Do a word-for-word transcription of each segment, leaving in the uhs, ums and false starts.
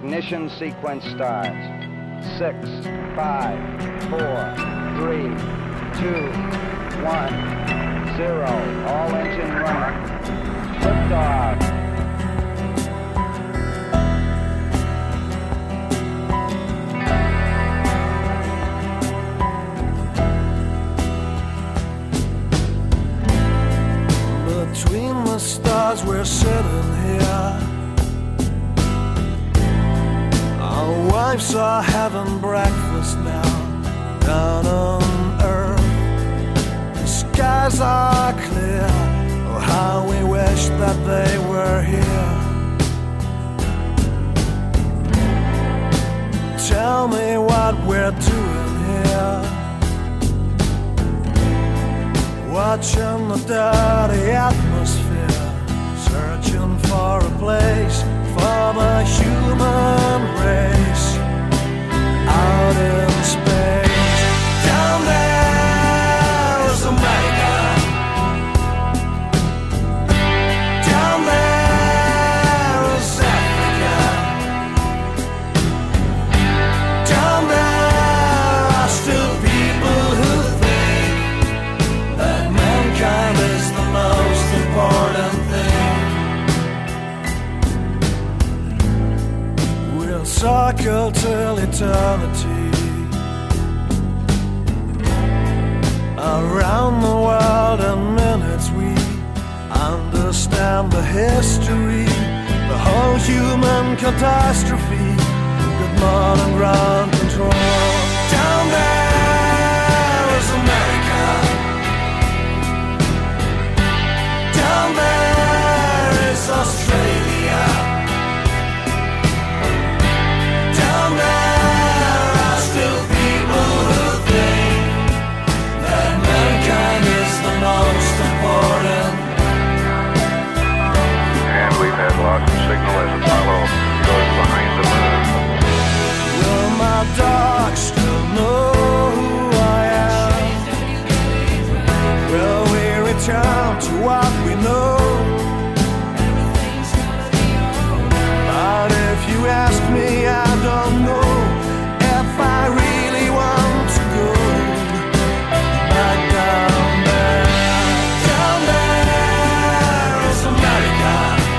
Ignition sequence starts. Six, five, four, three, two, one, zero. All engine running. Liftoff. Between the stars we're sitting here. Our wives are having breakfast now down on earth. The skies are clear. Oh, how we wish that they were here. Tell me what we're doing here. Watching the dirty atmosphere, searching for a place for the human race out in space. Down there is America. Down there is Africa. Down there are still people who think that mankind is the most important thing. We'll circle till eternity, around the world in minutes. We understand the history, the whole human catastrophe. Good morning, ground control. Down there is America. Down there is Australia. Down there are still people who think that mankind is the most important. And we've had loss of signal as Apollo goes behind the moon. Will my dog still know who I am? Will we return to what we know? But if you ask me, I don't know if I really want to go back down there. Down there is America.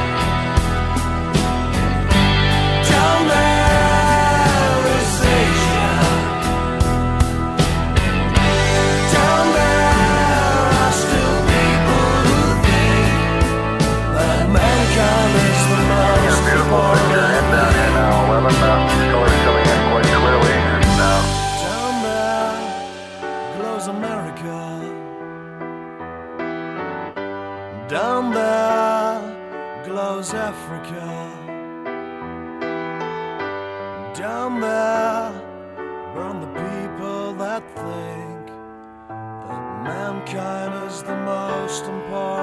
Down there is Asia. Down there are still people who think that mankind is the most Beautiful picture, important. and down here now, eleven, uh, colors coming in quite clearly now. Down there glows America. Down there glows Africa. Down there burn the people that think that mankind is the most important.